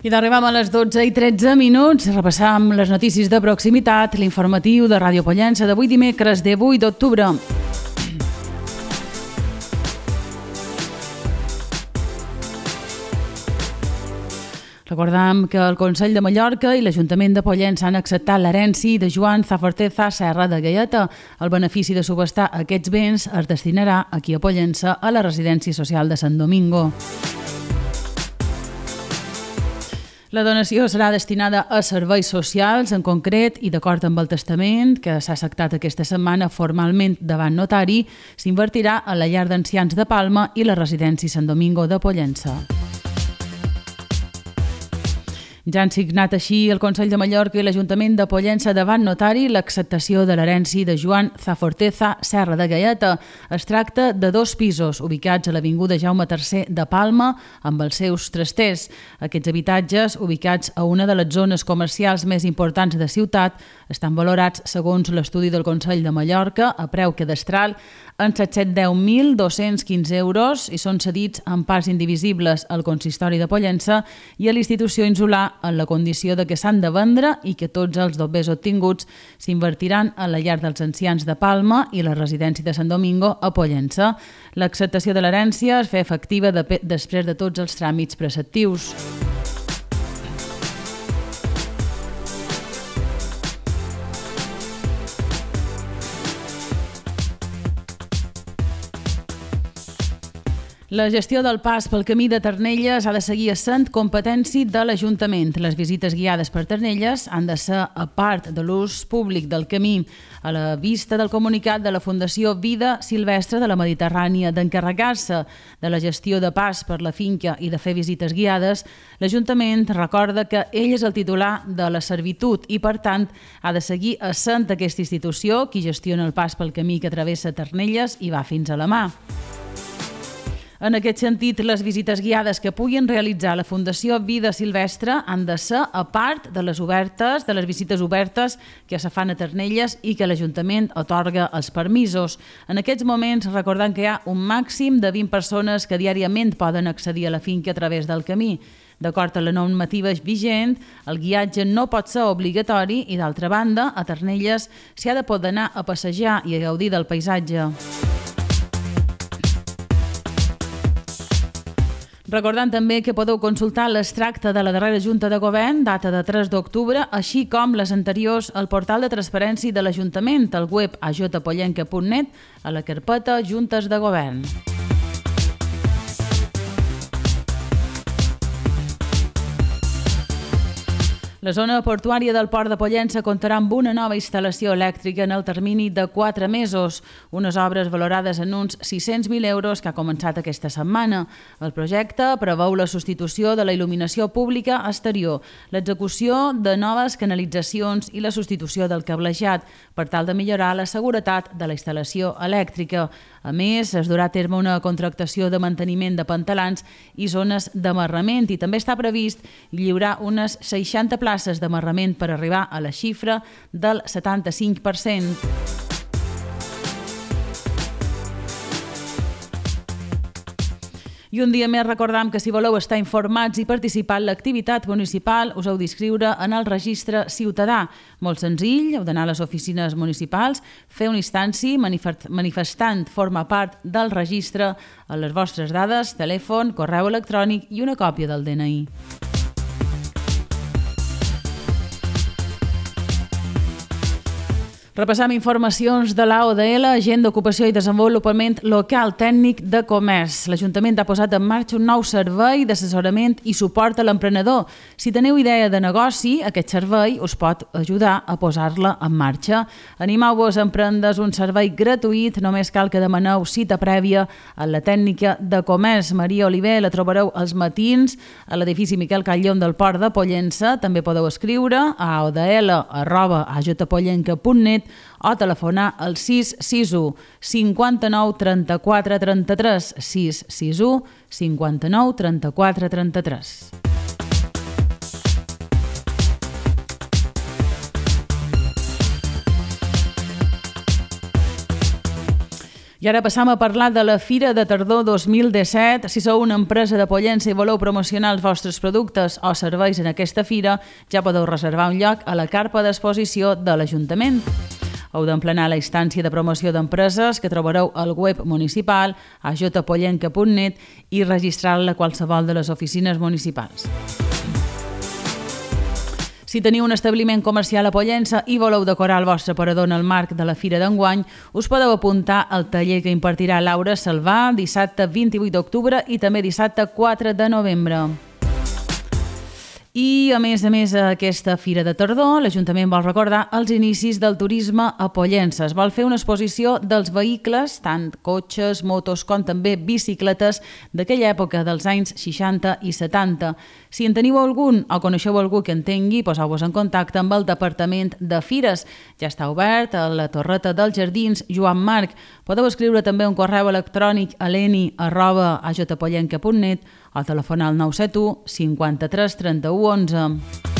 I d'arribam a les 12:13, repassam les notícies de proximitat, l'informatiu de Ràdio Pollença d'avui dimecres, 18 d'octubre. Recordam que el Consell de Mallorca i l'Ajuntament de Pollença han acceptat l'herència de Joan Zaforteza Serra de Gaieta. El benefici de subhastar aquests béns es destinarà aquí a Pollença a la residència social de Sant Domingo. La donació serà destinada a serveis socials, en concret, i d'acord amb el testament, que s'ha acceptat aquesta setmana formalment davant notari, s'invertirà a la llar d'ancians de Palma i la residència Sant Domingo de Pollença. Ja han signat així el Consell de Mallorca i l'Ajuntament de Pollença davant notari l'acceptació de l'herència de Joan Zaforteza Serra de Gaieta. Es tracta de 2 pisos ubicats a l'avinguda Jaume III de Palma amb els seus trasters. Aquests habitatges, ubicats a una de les zones comercials més importants de ciutat, estan valorats, segons l'estudi del Consell de Mallorca, a preu cadastral en 710.215 euros i són cedits en parts indivisibles al Consistori de Pollença i a l'Institució Insular en la condició de que s'han de vendre i que tots els dobbers obtinguts s'invertiran a la llar dels ancians de Palma i la residència de Sant Domingo a Pollença. L'acceptació de l'herència es fa efectiva després de tots els tràmits preceptius. La gestió del pas pel camí de Ternelles ha de seguir essent competència de l'Ajuntament. Les visites guiades per Ternelles han de ser a part de l'ús públic del camí. A la vista del comunicat de la Fundació Vida Silvestre de la Mediterrània d'encarregar-se de la gestió de pas per la finca i de fer visites guiades, l'Ajuntament recorda que ell és el titular de la servitud i, per tant, ha de seguir essent aquesta institució qui gestiona el pas pel camí que travessa Ternelles i va fins a la mà. En aquest sentit, les visites guiades que puguin realitzar la Fundació Vida Silvestre han de ser a part de les visites obertes que se fan a Ternelles i que l'Ajuntament atorga els permisos. En aquests moments, recordant que hi ha un màxim de 20 persones que diàriament poden accedir a la finca a través del camí. D'acord amb la normativa vigent, el guiatge no pot ser obligatori i, d'altra banda, a Ternelles s'hi ha de poder anar a passejar i a gaudir del paisatge. Recordant també que podeu consultar l'extracte de la darrera Junta de Govern, data de 3 d'octubre, així com les anteriors al portal de transparència de l'Ajuntament, al web ajpollenca.net, a la carpeta Juntes de Govern. La zona portuària del Port de Pollença comptarà amb una nova instal·lació elèctrica en el termini de 4 mesos, unes obres valorades en uns 600.000 euros que ha començat aquesta setmana. El projecte preveu la substitució de la il·luminació pública exterior, l'execució de noves canalitzacions i la substitució del cablejat per tal de millorar la seguretat de la instal·lació elèctrica. A més, es durà a terme una contractació de manteniment de pantalans i zones d'amarrament i també està previst lliurar unes 60 places d'amarrament per arribar a la xifra del 75%. I un dia més recordam que si voleu estar informats i participar en l'activitat municipal us heu d'inscriure en el registre ciutadà. Molt senzill, heu d'anar a les oficines municipals, fer una instància manifestant forma part del registre amb les vostres dades, telèfon, correu electrònic i una còpia del DNI. Repassam informacions de l'AODL, Agent d'Ocupació i Desenvolupament Local Tècnic de Comerç. L'Ajuntament ha posat en marxa un nou servei d'assessorament i suport a l'emprenedor. Si teniu idea de negoci, aquest servei us pot ajudar a posar-la en marxa. Animeu-vos a emprendre's un servei gratuït, només cal que demaneu cita prèvia a la tècnica de comerç. Maria Oliver la trobareu als matins a l'edifici Miquel Catllon del Port de Pollença. També podeu escriure a aodl@ajpollenca.net o telefonar al 661 59 34 33 661 59 34 33. I ara passam a parlar de la Fira de Tardor 2017. Si sou una empresa de Pollença i voleu promocionar els vostres productes o serveis en aquesta fira, ja podeu reservar un lloc a la carpa d'exposició de l'Ajuntament. Heu d'emplenar la instància de promoció d'empreses que trobareu al web municipal ajpollenca.net i registrar-la a qualsevol de les oficines municipals. Si teniu un establiment comercial a Pollença i voleu decorar el vostre aparador en el marc de la Fira d'enguany, us podeu apuntar al taller que impartirà Laura Salvà dissabte 28 d'octubre i també dissabte 4 de novembre. I, a més, aquesta Fira de Tardor, l'Ajuntament vol recordar els inicis del turisme a Pollença. Es vol fer una exposició dels vehicles, tant cotxes, motos com també bicicletes, d'aquella època dels anys 60 i 70. Si en teniu algun o coneixeu algú que en tingui, poseu-vos en contacte amb el Departament de Fires. Ja està obert a la Torreta dels Jardins Joan Marc. Podeu escriure també un correu electrònic a leni@ajpollenca.net o telefonar al 971 53 31 11.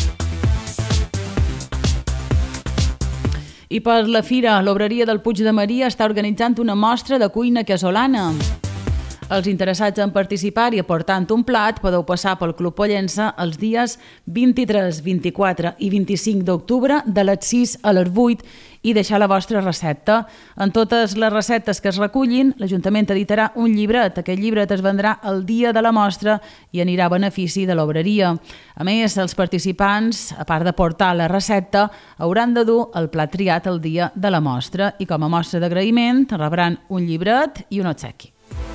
I per la fira, l'Obreria del Puig de Maria està organitzant una mostra de cuina casolana. Els interessats en participar i aportant un plat podeu passar pel Club Pollença els dies 23, 24 i 25 d'octubre de les 6 a les 8 i deixar la vostra recepta. En totes les receptes que es recullin, l'Ajuntament editarà un llibret. Aquest llibret es vendrà el dia de la mostra i anirà a benefici de l'obreria. A més, els participants, a part de portar la recepta, hauran de dur el plat triat el dia de la mostra i com a mostra d'agraïment rebran un llibret i un obsequi.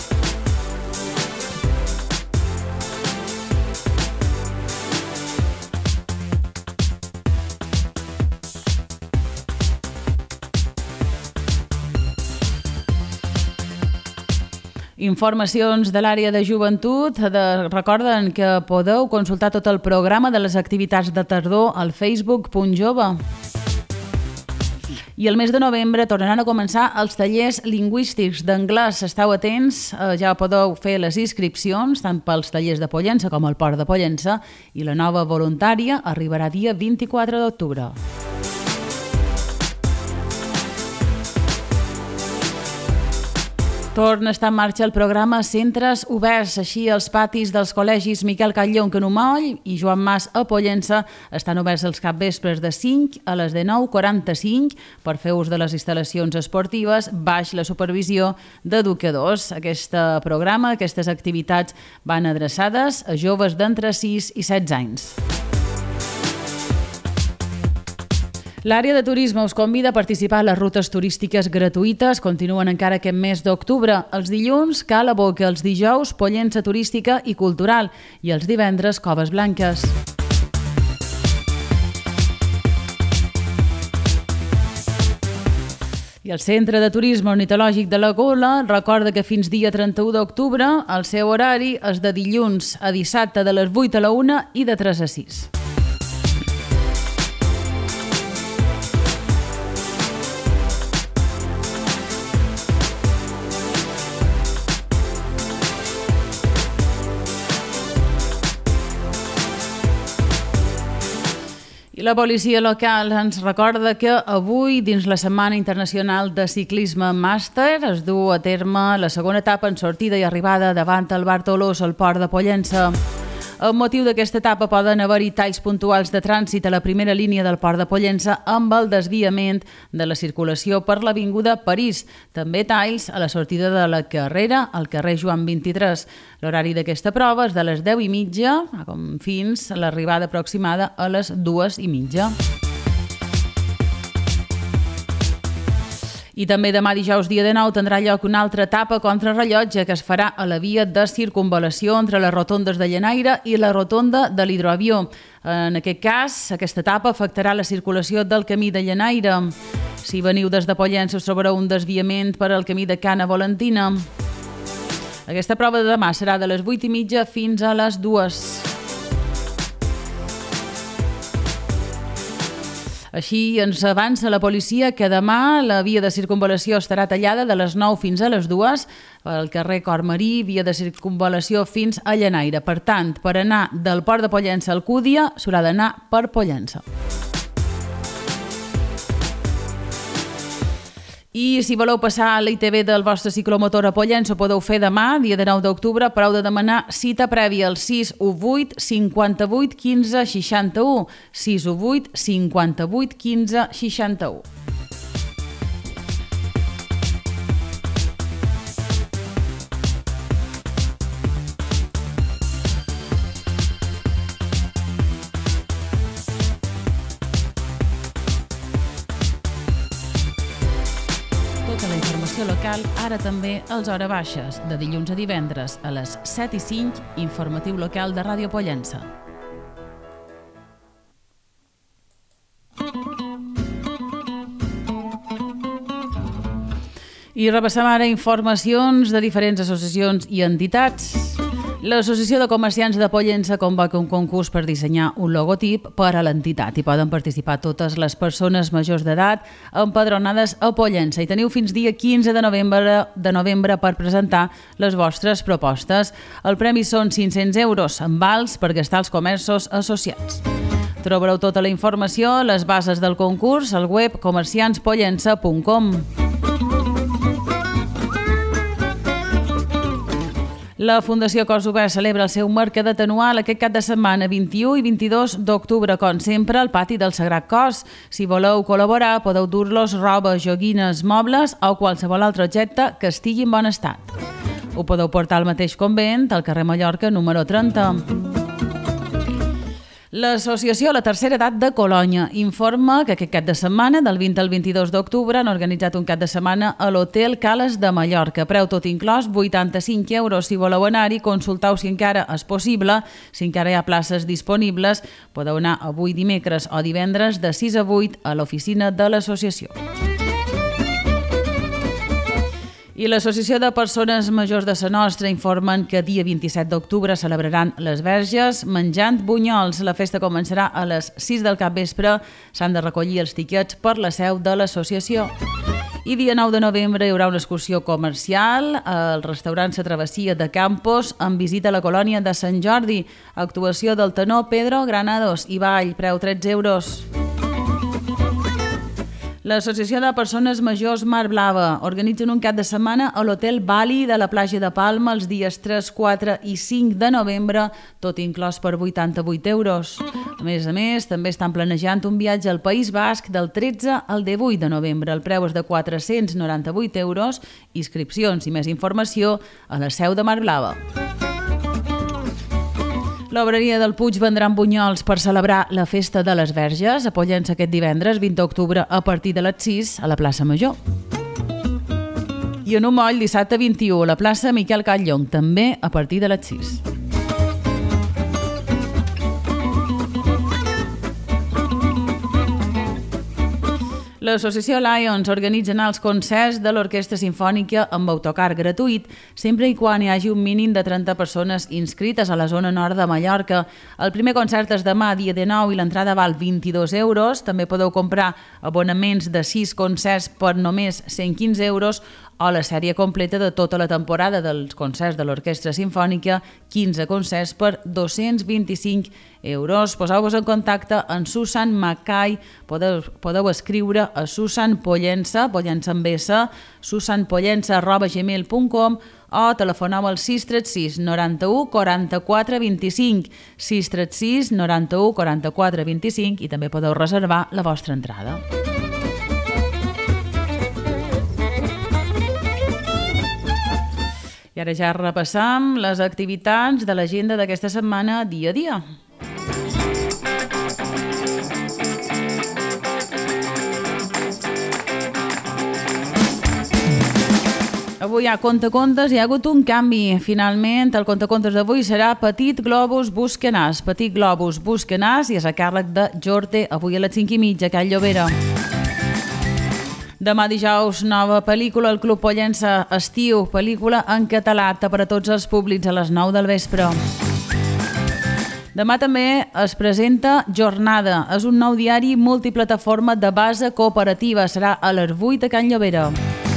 Informacions de l'àrea de joventut. Recorden que podeu consultar tot el programa de les activitats de tardor al facebook.jove. I el mes de novembre tornaran a començar els tallers lingüístics d'anglès. Esteu atents, ja podeu fer les inscripcions tant pels tallers de Pollença com el Port de Pollença i la nova voluntària arribarà dia 24 d'octubre. Torna a estar en marxa el programa Centres Oberts. Així, els patis dels col·legis Miquel Catlló en Canumoll i Joan Mas a Pollença estan oberts els capvespres de 5 a les 19:45 per fer ús de les instal·lacions esportives baix la supervisió d'educadors. Aquest programa, aquestes activitats van adreçades a joves d'entre 6 i 16 anys. L'àrea de turisme us convida a participar a les rutes turístiques gratuïtes. Continuen encara aquest mes d'octubre. Els dilluns, Cala Boca, els dijous, Pollença turística i cultural i els divendres, Coves Blanques. I el Centre de Turisme Ornitològic de la Gola recorda que fins dia 31 d'octubre el seu horari és de dilluns a dissabte de les 8 a la 1 i de 3 a 6. I la policia local ens recorda que avui, dins la Setmana Internacional de Ciclisme Màster, es du a terme la segona etapa en sortida i arribada davant el Bar Tolós al Port de Pollença. Amb motiu d'aquesta etapa poden haver-hi talls puntuals de trànsit a la primera línia del Port de Pollença amb el desviament de la circulació per l'Avinguda París. També talls a la sortida de la Carrera al carrer Joan 23. L'horari d'aquesta prova és de les 10:30 fins a l'arribada aproximada a les 2:30. I també demà dijous, dia de 9, tindrà lloc una altra etapa contrarrellotge que es farà a la via de circunvalació entre les rotondes de Llenaire i la rotonda de l'Hidroavió. En aquest cas, aquesta etapa afectarà la circulació del camí de Llenaire. Si veniu des de Pollença us trobareu un desviament per al camí de Cana Valentina. Aquesta prova de demà serà de les 8:30 fins a les 2. Així ens avança la policia que demà la via de circunvalació estarà tallada de les 9 fins a les 2 pel carrer Cormarí, via de circunvalació fins a Llenaire. Per tant, per anar del Port de Pollença al Cúdia s'haurà d'anar per Pollença. I si voleu passar a l'ITV del vostre ciclomotor a Pollença, ho podeu fer demà, dia de 9 d'octubre, però heu de demanar cita prèvia al 618 58 15 61. 618 58 15 61. Tota la informació local, ara també als hores baixes, de dilluns a divendres a les 7:05, informatiu local de Ràdio Pollença. I repassem ara informacions de diferents associacions i entitats. L'Associació de Comerciants de Pollença convoca un concurs per dissenyar un logotip per a l'entitat. Hi poden participar totes les persones majors d'edat empadronades a Pollença i teniu fins dia 15 de novembre per presentar les vostres propostes. El premi són 500 euros en vals per gastar als comerços associats. Trobareu tota la informació a les bases del concurs al web comerciantspollença.com. La Fundació Cos Obert celebra el seu mercadet anual aquest cap de setmana 21 i 22 d'octubre, com sempre, al pati del Sagrat Cos. Si voleu col·laborar, podeu dur-los roba, joguines, mobles o qualsevol altre objecte que estigui en bon estat. Ho podeu portar al mateix convent, al carrer Mallorca, número 30. L'Associació La Tercera Edat de Colònia informa que aquest cap de setmana, del 20 al 22 d'octubre, han organitzat un cap de setmana a l'Hotel Cales de Mallorca. Preu tot inclòs, 85 euros. Si voleu anar-hi, consulteu si encara és possible, si encara hi ha places disponibles. Podeu anar avui dimecres o divendres de 6 a 8 a l'oficina de l'associació. I l'Associació de Persones Majors de Sa Nostra informen que dia 27 d'octubre celebraran les Verges menjant bunyols. La festa començarà a les 6 del capvespre. S'han de recollir els tiquets per la seu de l'associació. I dia 9 de novembre hi haurà una excursió comercial al restaurant La Travessia de Campos amb visita a la colònia de Sant Jordi. Actuació del tenor Pedro Granados i ball, preu 13 euros. L'Associació de Persones Majors Mar Blava organitzen un cap de setmana a l'Hotel Bali de la platja de Palma els dies 3, 4 i 5 de novembre, tot inclòs per 88 euros. A més, també estan planejant un viatge al País Basc del 13 al 18 de novembre. El preu és de 498 euros. Inscripcions i més informació a la seu de Mar Blava. L'Obreria del Puig vendran bunyols per celebrar la Festa de les Verges a Pollença aquest divendres 20 d'octubre a partir de les 6 a la plaça Major. I en un moll dissabte 21 a la plaça Miquel Catllong, també a partir de les 6. L'Associació Lions organitza els concerts de l'Orquestra Simfònica amb autocar gratuït, sempre i quan hi hagi un mínim de 30 persones inscrites a la zona nord de Mallorca. El primer concert és demà, dia 19, i l'entrada val 22 euros. També podeu comprar abonaments de 6 concerts per només 115 euros o la sèrie completa de tota la temporada dels concerts de l'Orquestra Simfònica, 15 concerts per 225 euros. Poseu-vos en contacte amb Susan Mackay, podeu escriure a Susan Pollença, Pollença amb S, susanpollença@gmail.com o telefoneu al 636 91 44 25, 636 91 44 25 i també podeu reservar la vostra entrada. I ara ja repassam les activitats de l'agenda d'aquesta setmana dia a dia. Avui a Contacontes hi ha hagut un canvi. Finalment, el Contacontes d'avui serà Petit Globus Busca Nas. Petit Globus Busca Nas i és a càrrec de Jorte, avui a les 5:30, a Can Llobera. Demà dijous, nova pel·lícula al Club Pollença Estiu, pel·lícula en català, apta per a tots els públics a les 9 del vespre. Demà també es presenta Jornada. És un nou diari multiplataforma de base cooperativa. Serà a les 8 a Can Llobera.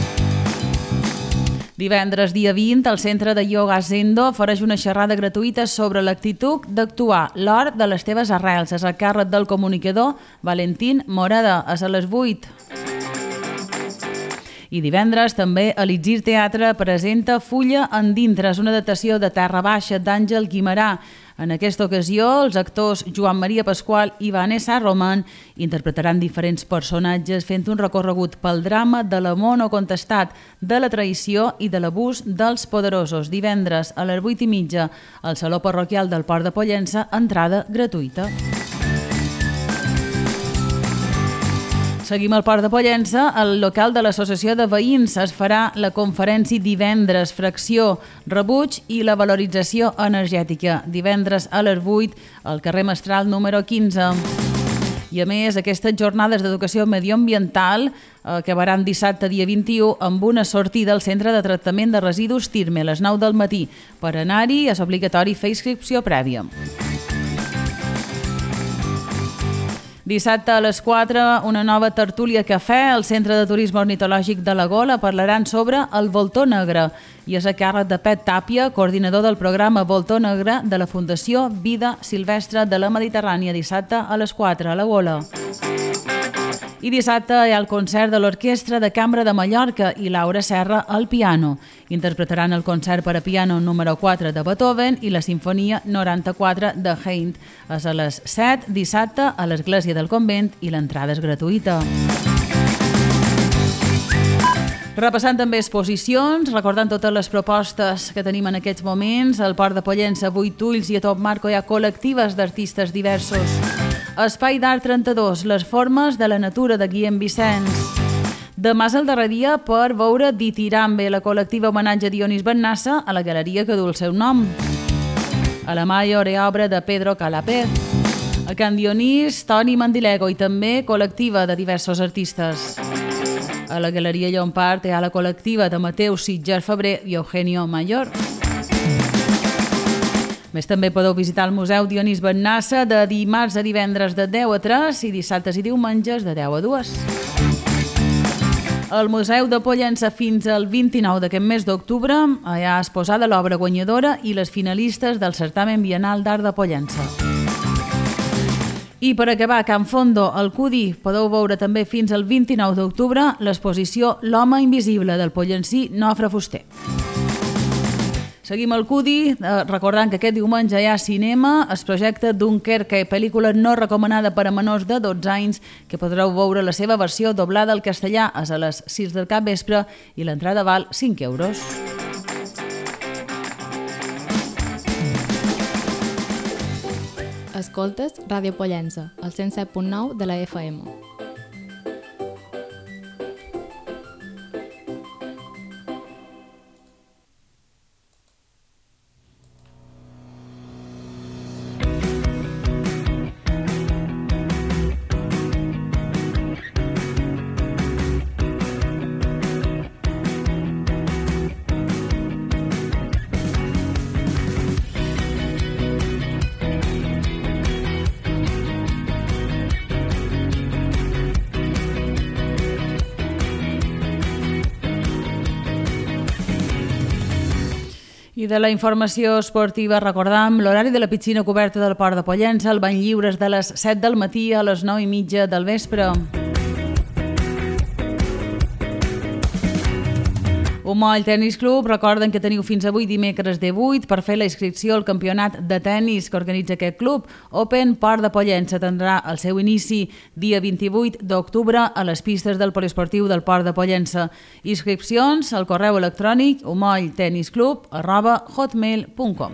Divendres, dia 20, el Centre de Ioga Zendo ofereix una xerrada gratuïta sobre l'actitud d'actuar l'hort de les teves arrels. És a càrrec del comunicador Valentín Morada. És a les 8. I divendres també a l'Itzir Teatre presenta Fulla endintre, una adaptació de Terra Baixa d'Àngel Guimerà. En aquesta ocasió, els actors Joan Maria Pasqual i Vanessa Roman interpretaran diferents personatges fent un recorregut pel drama de l'amor no contestat, de la traïció i de l'abús dels poderosos. Divendres a les 8:30 al Saló Parroquial del Port de Pollença, entrada gratuïta. Seguim al Port de Pollença. Al local de l'Associació de Veïns es farà la conferència divendres, fracció, rebuig i la valorització energètica. Divendres a les 8 al carrer Mestral número 15. I a més, aquestes jornades d'educació medioambiental acabaran dissabte dia 21 amb una sortida al centre de tractament de residus Tirme a les 9 del matí. Per anar-hi és obligatori fer inscripció prèvia. Dissabte a les 4, una nova tertúlia cafè al Centre de Turisme Ornitològic de la Gola. Parlaran sobre el voltor negre i és a càrrec de Pet Tàpia, coordinador del programa Voltor Negre de la Fundació Vida Silvestre de la Mediterrània. Dissabte a les 4 a la Gola. I dissabte hi ha el concert de l'Orquestra de Cambra de Mallorca i Laura Serra al piano. Interpretaran el concert per a piano número 4 de Beethoven i la Sinfonia 94 de Haydn. És a les 7 dissabte a l'Església del Convent i l'entrada és gratuïta. Repassant també exposicions, recordant totes les propostes que tenim en aquests moments, al Port de Pollença, 8 Ulls i a Top Marco hi ha col·lectives d'artistes diversos. Espai d'Art 32, les formes de la natura de Guillem Vicenç. Demà és el darrer dia per veure Ditirambe, la col·lectiva homenatge a Dionís Bennassa a la galeria que du el seu nom. A la Mayor hi ha obra de Pedro Calapé. A Can Dionís, Toni Mandilego i també col·lectiva de diversos artistes. A la Galeria Llompart hi ha la col·lectiva de Mateu Sitger Febrer i Eugenio Mayor. Més també podeu visitar el Museu Dionís Bennassa de dimarts a divendres de 10 a 3 i dissabtes i diumenges de 10 a 2. Al Museu de Pollença fins al 29 d'aquest mes d'octubre hi ha exposada l'obra guanyadora i les finalistes del certamen biennal d'art de Pollença. I per acabar, a Can Fondo, al Cudi, podeu veure també fins al 29 d'octubre l'exposició L'home invisible del pollencí Nofre Fuster. Seguim al Cudi, recordant que aquest diumenge hi ha cinema, es projecta Dunkerque, pel·lícula no recomanada per a menors de 12 anys, que podreu veure la seva versió doblada al castellà a les 6 del capvespre i l'entrada val 5 euros. Escoltes Ràdio Pollença, al 107.9 de la FM. I de la informació esportiva recordam l'horari de la piscina coberta del Port de Pollença, el bany lliure és de les 7 del matí a les 9:30 del vespre. Umoll Tenis Club, recorden que teniu fins avui dimecres de 8 per fer la inscripció al campionat de tenis que organitza aquest club. Open Port de Pollença tindrà el seu inici dia 28 d'octubre a les pistes del poliesportiu del Port de Pollença. Inscripcions al correu electrònic umolltenisclub@hotmail.com.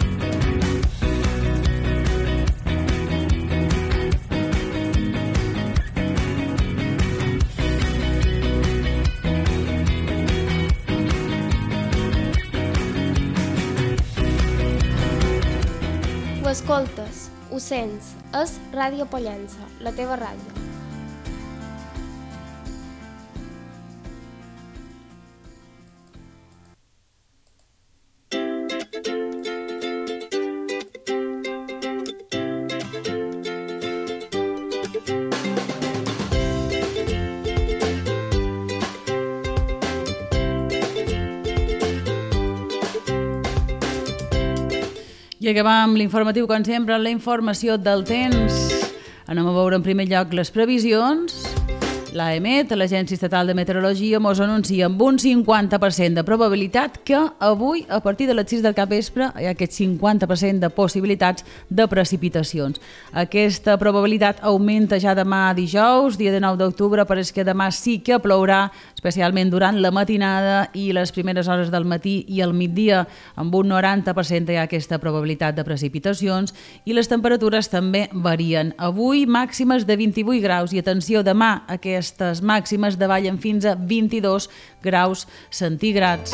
Ho escoltes, ho sents, és Ràdio Pollença, la teva ràdio. I acabam l'informatiu, com sempre, amb la informació del temps. Anem a veure en primer lloc les previsions. L'AEMET, l'Agència Estatal de Meteorologia, mos anuncia amb un 50% de probabilitat que avui, a partir de les 6 del capvespre, hi ha aquest 50% de possibilitats de precipitacions. Aquesta probabilitat augmenta ja demà dijous, dia de 9 d'octubre, però és que demà sí que plourà, especialment durant la matinada i les primeres hores del matí i al migdia, amb un 90% hi ha aquesta probabilitat de precipitacions i les temperatures també varien. Avui màximes de 28 graus i atenció, demà aquestes màximes davallen fins a 22 graus centígrads.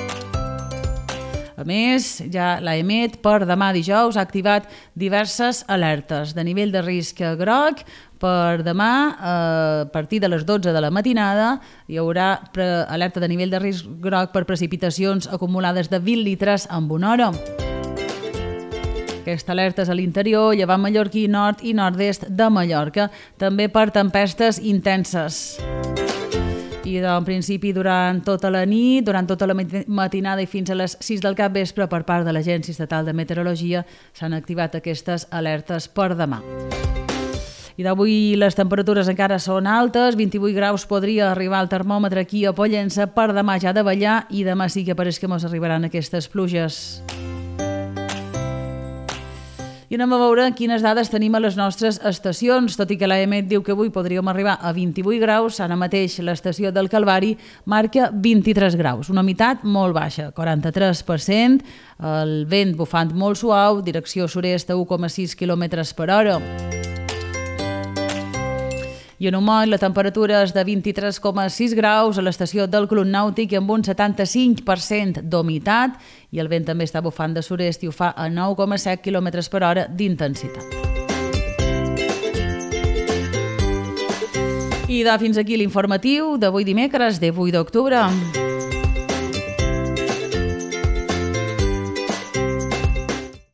A més, ja l'AEMET per demà dijous ha activat diverses alertes de nivell de risc groc. Per demà, a partir de les 12 de la matinada, hi haurà alerta de nivell de risc groc per precipitacions acumulades de 20 litres en una hora. Aquesta alerta és a l'interior, llevant mallorquí, nord i nord-est de Mallorca, també per tempestes intenses. I en principi durant tota la nit, durant tota la matinada i fins a les 6 del capvespre per part de l'Agència Estatal de Meteorologia s'han activat aquestes alertes per demà. I d'avui les temperatures encara són altes, 28 graus podria arribar al termòmetre aquí a Pollença, per demà ja de ballar i demà sí que pareix que mos arribaran aquestes pluges. I anem a veure quines dades tenim a les nostres estacions. Tot i que l'AEMET diu que avui podríem arribar a 28 graus, ara mateix l'estació del Calvari marca 23 graus, una humitat molt baixa, 43%, el vent bufant molt suau, direcció sud-est a 1,6 km per hora. I en Humol la temperatura és de 23,6 graus a l'estació del Club Nàutic amb un 75% d'humitat i el vent també està bufant de sud-est i ho fa a 9,7 km per hora d'intensitat. I fins aquí l'informatiu d'avui dimecres, 18 d'octubre.